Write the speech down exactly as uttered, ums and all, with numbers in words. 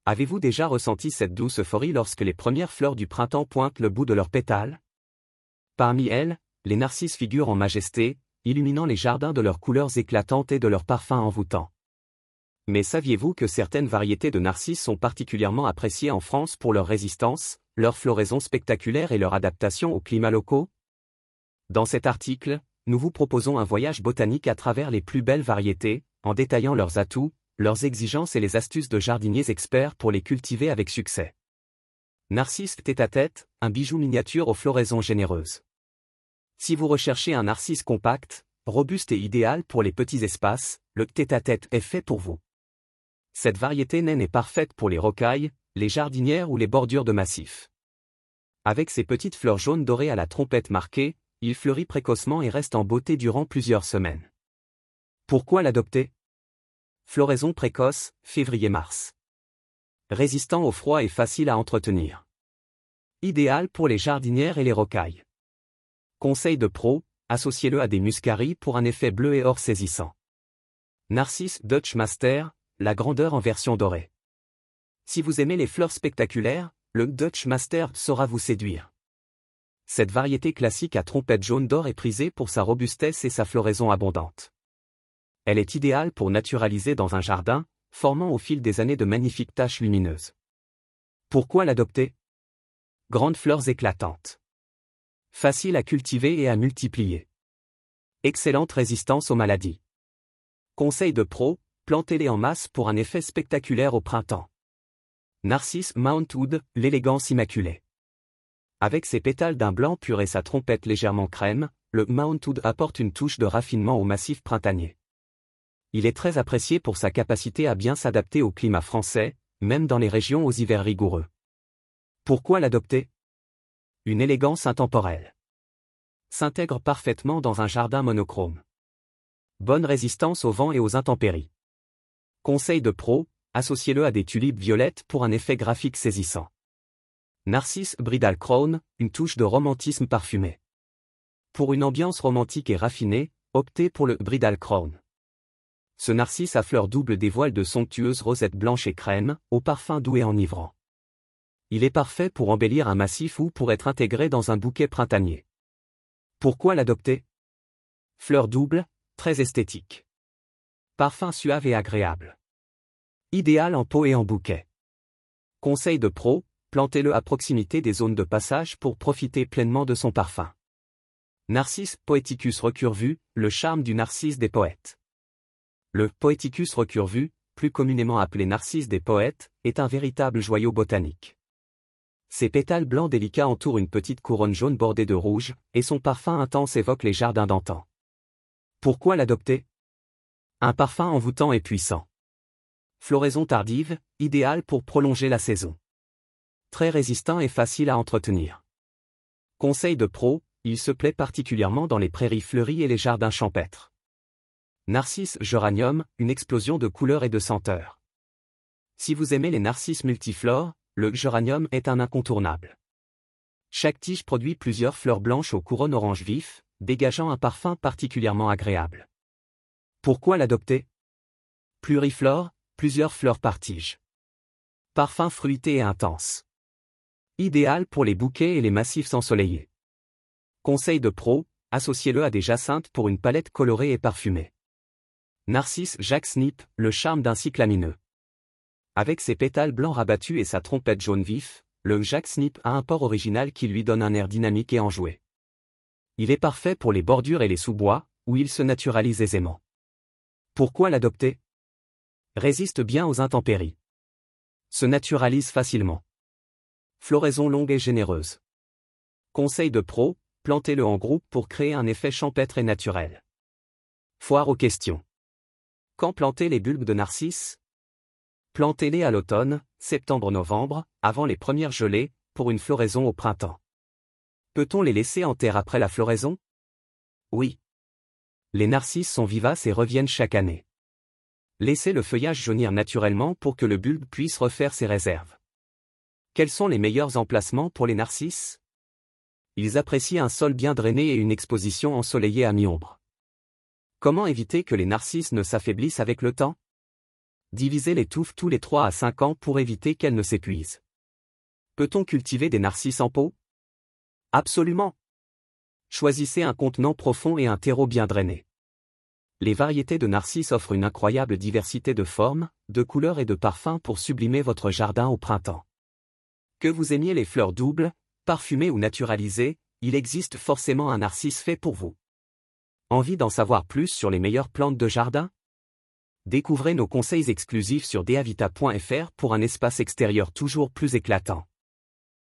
Avez-vous déjà ressenti cette douce euphorie lorsque les premières fleurs du printemps pointent le bout de leurs pétales? Parmi elles, les narcisses figurent en majesté, illuminant les jardins de leurs couleurs éclatantes et de leurs parfums envoûtants. Mais saviez-vous que certaines variétés de narcisses sont particulièrement appréciées en France pour leur résistance, leur floraison spectaculaire et leur adaptation aux climats locaux? Dans cet article, nous vous proposons un voyage botanique à travers les plus belles variétés, en détaillant leurs atouts, leurs exigences et les astuces de jardiniers experts pour les cultiver avec succès. Narcisse tête-à-tête, un bijou miniature aux floraisons généreuses. Si vous recherchez un narcisse compact, robuste et idéal pour les petits espaces, le tête-à-tête est fait pour vous. Cette variété naine est parfaite pour les rocailles, les jardinières ou les bordures de massifs. Avec ses petites fleurs jaunes dorées à la trompette marquée, il fleurit précocement et reste en beauté durant plusieurs semaines. Pourquoi l'adopter? Floraison précoce, février-mars. Résistant au froid et facile à entretenir. Idéal pour les jardinières et les rocailles. Conseil de pro, associez-le à des muscaries pour un effet bleu et or saisissant. Narcisse Dutch Master, la grandeur en version dorée. Si vous aimez les fleurs spectaculaires, le Dutch Master saura vous séduire. Cette variété classique à trompette jaune d'or est prisée pour sa robustesse et sa floraison abondante. Elle est idéale pour naturaliser dans un jardin, formant au fil des années de magnifiques taches lumineuses. Pourquoi l'adopter? Grandes fleurs éclatantes. Facile à cultiver et à multiplier. Excellente résistance aux maladies. Conseil de pro, plantez-les en masse pour un effet spectaculaire au printemps. Narcisse Mountwood, l'élégance immaculée. Avec ses pétales d'un blanc pur et sa trompette légèrement crème, le Mountwood apporte une touche de raffinement au massif printanier. Il est très apprécié pour sa capacité à bien s'adapter au climat français, même dans les régions aux hivers rigoureux. Pourquoi l'adopter? Une élégance intemporelle. S'intègre parfaitement dans un jardin monochrome. Bonne résistance au vent et aux intempéries. Conseil de pro, associez-le à des tulipes violettes pour un effet graphique saisissant. Narcisse Bridal Crown, une touche de romantisme parfumé. Pour une ambiance romantique et raffinée, optez pour le Bridal Crown. Ce narcisse à fleurs doubles dévoile de somptueuses rosettes blanches et crème, au parfum doux et enivrant. Il est parfait pour embellir un massif ou pour être intégré dans un bouquet printanier. Pourquoi l'adopter? Fleurs doubles, très esthétique. Parfum suave et agréable. Idéal en pot et en bouquet. Conseil de pro, plantez-le à proximité des zones de passage pour profiter pleinement de son parfum. Narcisse Poeticus recurvu, le charme du narcisse des poètes. Le Poeticus recurvu, plus communément appelé narcisse des poètes, est un véritable joyau botanique. Ses pétales blancs délicats entourent une petite couronne jaune bordée de rouge, et son parfum intense évoque les jardins d'antan. Pourquoi l'adopter? Un parfum envoûtant et puissant. Floraison tardive, idéale pour prolonger la saison. Très résistant et facile à entretenir. Conseil de pro, il se plaît particulièrement dans les prairies fleuries et les jardins champêtres. Narcisse Géranium, une explosion de couleurs et de senteurs. Si vous aimez les narcisses multiflores, le géranium est un incontournable. Chaque tige produit plusieurs fleurs blanches aux couronnes orange vif, dégageant un parfum particulièrement agréable. Pourquoi l'adopter? Pluriflore, plusieurs fleurs par tige. Parfum fruité et intense. Idéal pour les bouquets et les massifs ensoleillés. Conseil de pro, associez-le à des jacinthes pour une palette colorée et parfumée. Narcisse Jack Snip, le charme d'un cyclamineux. Avec ses pétales blancs rabattus et sa trompette jaune vif, le Jack Snip a un port original qui lui donne un air dynamique et enjoué. Il est parfait pour les bordures et les sous-bois, où il se naturalise aisément. Pourquoi l'adopter? Résiste bien aux intempéries. Se naturalise facilement. Floraison longue et généreuse. Conseil de pro, plantez-le en groupe pour créer un effet champêtre et naturel. Foire aux questions. Quand planter les bulbes de narcisse? Plantez-les à l'automne, septembre-novembre, avant les premières gelées, pour une floraison au printemps. Peut-on les laisser en terre après la floraison? Oui. Les narcisses sont vivaces et reviennent chaque année. Laissez le feuillage jaunir naturellement pour que le bulbe puisse refaire ses réserves. Quels sont les meilleurs emplacements pour les narcisses? Ils apprécient un sol bien drainé et une exposition ensoleillée à mi-ombre. Comment éviter que les narcisses ne s'affaiblissent avec le temps? Divisez les touffes tous les trois à cinq ans pour éviter qu'elles ne s'épuisent. Peut-on cultiver des narcisses en pot? Absolument. Choisissez un contenant profond et un terreau bien drainé. Les variétés de narcisses offrent une incroyable diversité de formes, de couleurs et de parfums pour sublimer votre jardin au printemps. Que vous aimiez les fleurs doubles, parfumées ou naturalisées, il existe forcément un narcisse fait pour vous. Envie d'en savoir plus sur les meilleures plantes de jardin? Découvrez nos conseils exclusifs sur deavita point f r pour un espace extérieur toujours plus éclatant.